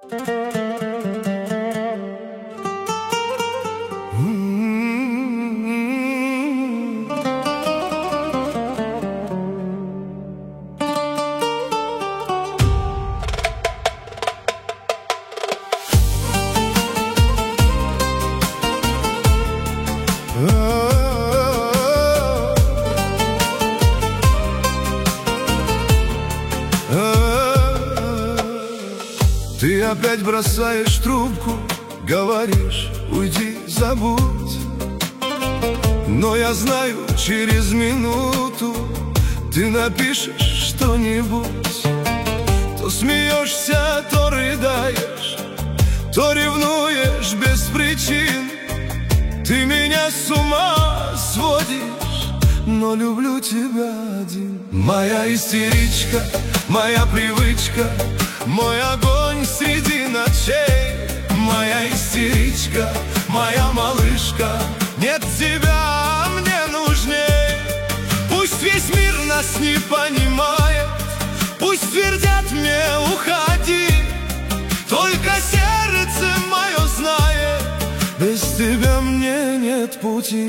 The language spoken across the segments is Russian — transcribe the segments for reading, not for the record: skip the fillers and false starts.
Ты опять бросаешь трубку, говоришь: уйди, забудь. Но я знаю, через минуту ты напишешь что-нибудь. То смеешься, то рыдаешь, то ревнуешь без причин. Ты меня с ума сводишь, но люблю тебя один. Моя истеричка, моя привычка, мой огонь среди ночей. Моя истеричка, моя малышка, нет тебя мне нужней. Пусть весь мир нас не понимает, пусть твердят мне: уходи. Только сердце мое знает, без тебя мне нет пути.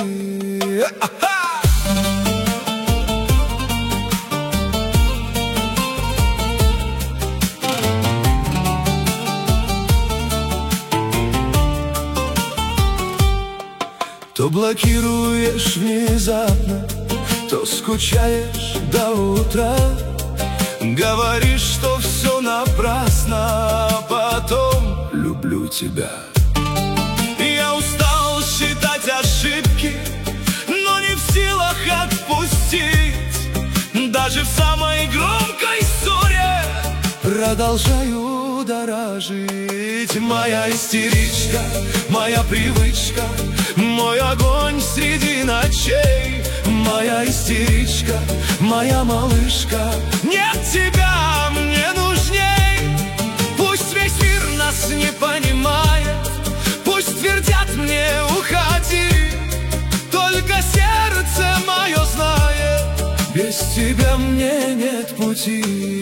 То блокируешь внезапно, то скучаешь до утра. Говоришь, что все напрасно, а потом: люблю тебя. Я устал считать ошибки, но не в силах отпустить. Даже в самой громкой ссоре продолжаю дорожить. Моя истеричка, моя привычка, мой огонь среди ночей. Моя истеричка, моя малышка, нет тебя мне нужней. Пусть весь мир нас не понимает, пусть твердят мне: уходи. Только сердце мое знает, без тебя мне нет пути.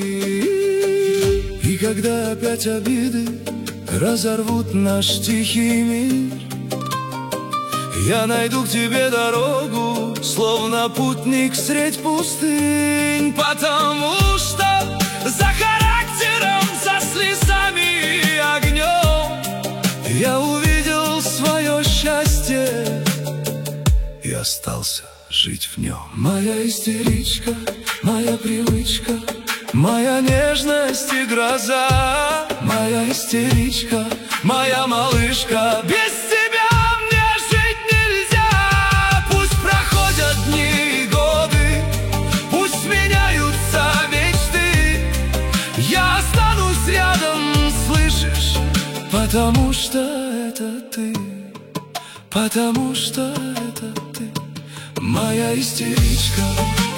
И когда опять обиды разорвут наш тихий мир, я найду к тебе дорогу, словно путник средь пустынь. Потому что за характером, за слезами и огнем я увидел свое счастье и остался жить в нем. Моя истеричка, моя привычка, моя нежность и гроза. Моя истеричка, моя малышка, без тебя мне жить нельзя. Пусть проходят дни и годы, пусть меняются мечты, я останусь рядом, слышишь? Потому что это ты, потому что это ты. Моя истеричка,